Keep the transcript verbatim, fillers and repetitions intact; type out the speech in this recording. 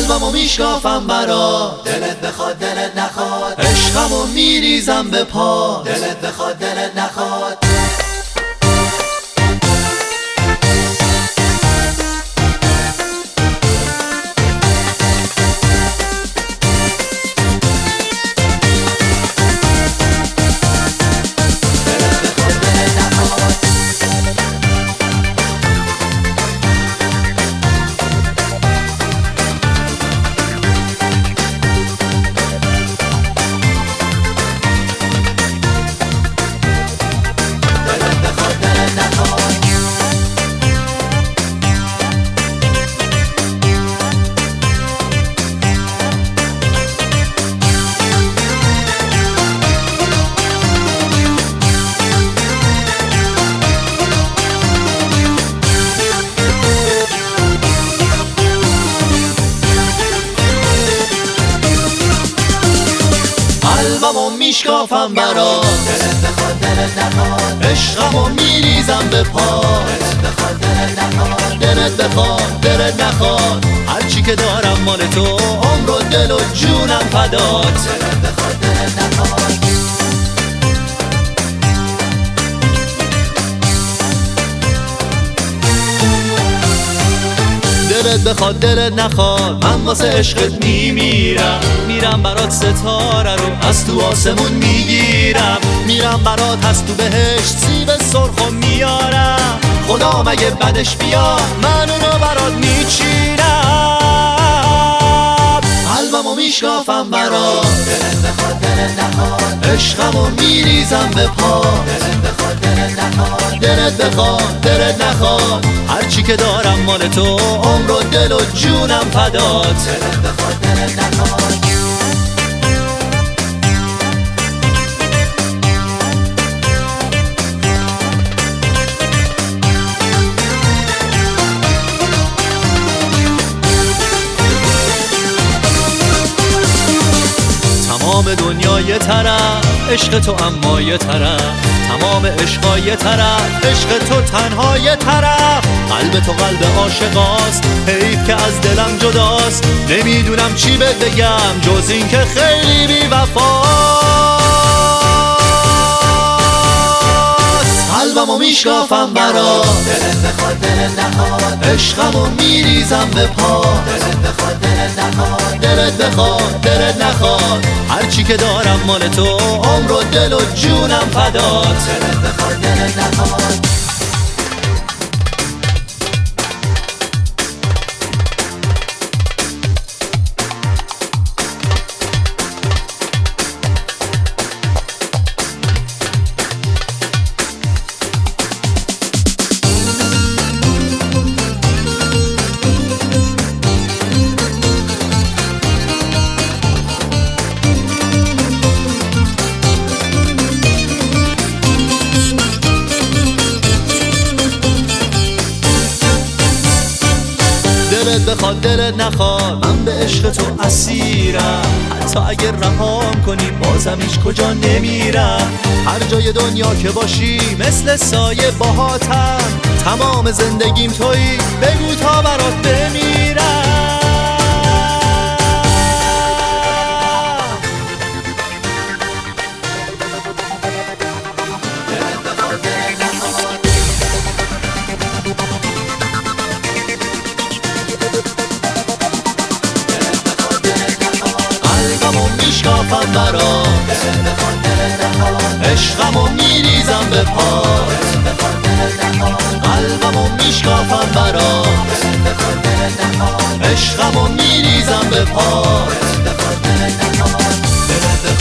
قلبمو میشکافم برا دلت بخواد دلت نخواد، عشقمو میریزم به پا دلت بخواد دلت نخواد. قلبمو میشکافم برا دلت بخواد دلت نخواد، عشقمو میریزم به پا دلت بخواد دلت نخواد، دلت بخواد دلت نخواد. هرچی که دارم مال تو، عمر و دل و جونم فدات دلت بخواد دلت نخواد. دلت بخواد دلت نخواد، من واسه عشقت میمیرم، میرم برات ستاره رو از تو آسمون میگیرم، میرم برات از تو بهشت سیب سرخو میارم، خدا مگه بدش بیا من اونو برات میچینم. قلبمو میشکافم برات دلت بخواد دلت نخواد، عشقمو میریزم به پا دلت بخواد دلت نخواد، دلت بخواد دلت نخواد. هرچی که دارم مال تو، عمر و دل و جونم فدات دلت بخواد دلت نخواد. تمام دنیا یه طرف، عشق تو اما یه طرف، تمام عشقا یه طرف، عشق تو تنها یه طرف. قلب تو قلب عاشقاست، حیف که از دلم جداست، نمیدونم چی بهت بگم جز این که خیلی بی وفاست. قلبمو میشکافم برا دلت بخواد دلت نخواد، عشقمو میریزم به پا دلت بخواد دلت نخواد، دلت بخواد دلت نخواد. هرچی که دارم مال تو، عمر و دل و جونم فدات دلت بخواد دلت نخواد. دلت بخواد دلت نخواد، من به عشق تو اسیرم، حتی اگر رهام کنی بازم هیچ کجا نمیرم. هر جای دنیا که باشی مثل سایه باهاتم، تمام زندگیم تویی بگو تا برات بمیرم. قلبمو میشکافم برا دلت بخواد دلت نخواد، عشقمو میریزم به پا دلت بخواد دلت نخواد. قلبمو میشکافم برا دلت بخواد دلت نخواد، عشقمو میریزم به پا دلت بخواد دلت نخواد.